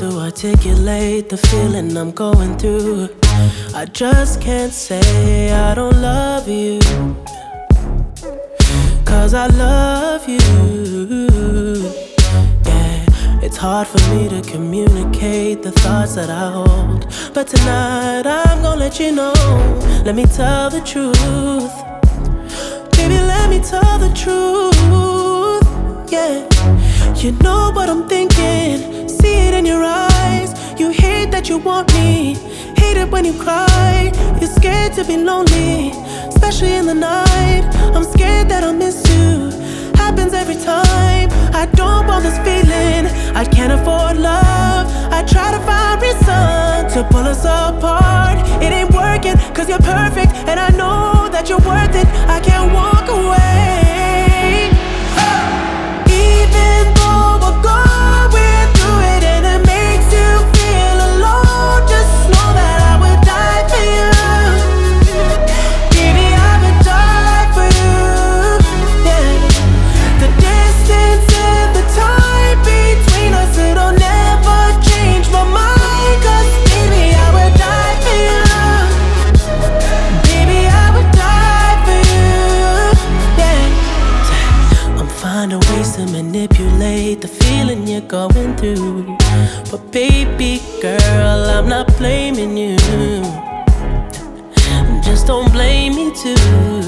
to articulate the feeling I'm going through. I just can't say I don't love you, 'cause I love you. Yeah, it's hard for me to communicate the thoughts that I hold, but tonight I'm gonna let you know. Let me tell the truth. Baby, let me tell the truth. Yeah, you know what I'm thinking. See it in your eyes. You hate that you want me. Hate it when you cry. You're scared to be lonely, especially in the night. I'm scared that I'll miss you. Happens every time. I don't want this feeling. I can't afford love. I try to find reason to pull us apart. It ain't working, 'cause you're perfect, and I know that you're worth it. I can't walk away. Even though we're going through it and it makes you feel alone, just know that I would die for you. Baby, I would die for you. Yeah. The distance and the time between us, it'll never change my mind. 'Cause baby, I would die for you. Baby, I would die for you. Yeah. I'm finding ways to manipulate the feeling you're going through, but baby girl, I'm not blaming you. Just don't blame me too.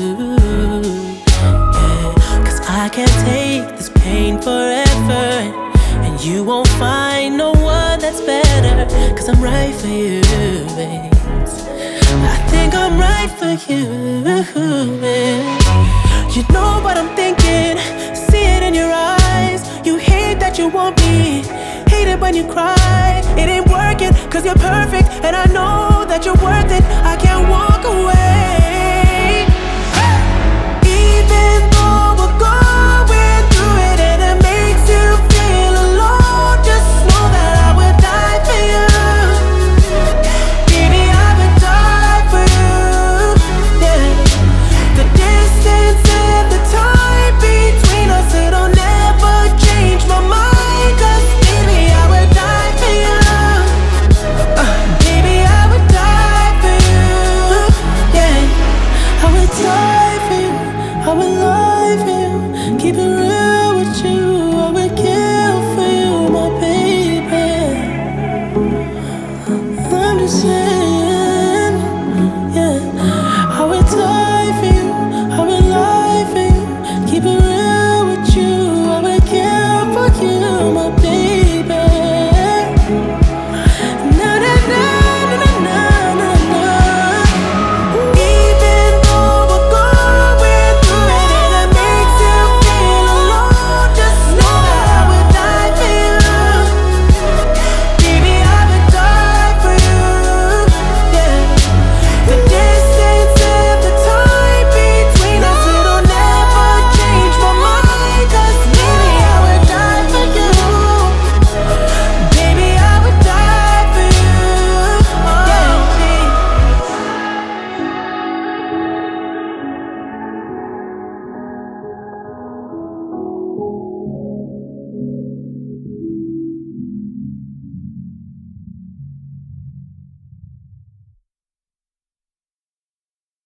Yeah, 'cause I can't take this pain forever, and you won't find no one that's better. 'Cause I'm right for you, babe. I think I'm right for you, man. You know what I'm thinking. See it in your eyes. You hate that you want me. Hate it when you cry. It ain't working, 'cause you're perfect, and I know that you're worth